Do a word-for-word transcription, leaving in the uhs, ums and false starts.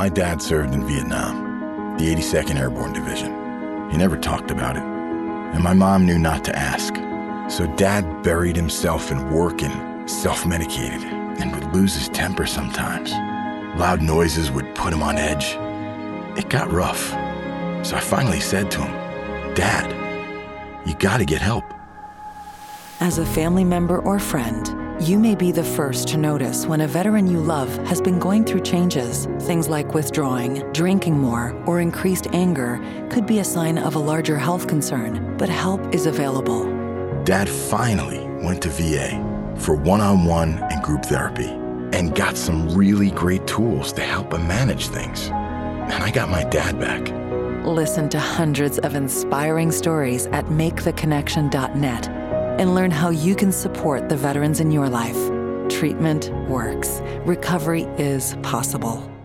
My dad served in Vietnam, the eighty-second Airborne Division. He never talked about it, and my mom knew not to ask. So Dad buried himself in work and self-medicated, and would lose his temper sometimes. Loud noises would put him on edge. It got rough. So I finally said to him, Dad, you gotta get help. As a family member or friend, you may be the first to notice when a veteran you love has been going through changes. Things like withdrawing, drinking more, or increased anger could be a sign of a larger health concern, but help is available. Dad finally went to V A for one-on-one and group therapy and got some really great tools to help him manage things. And I got my dad back. Listen to hundreds of inspiring stories at make the connection dot net and learn how you can support the veterans in your life. Treatment works. Recovery is possible.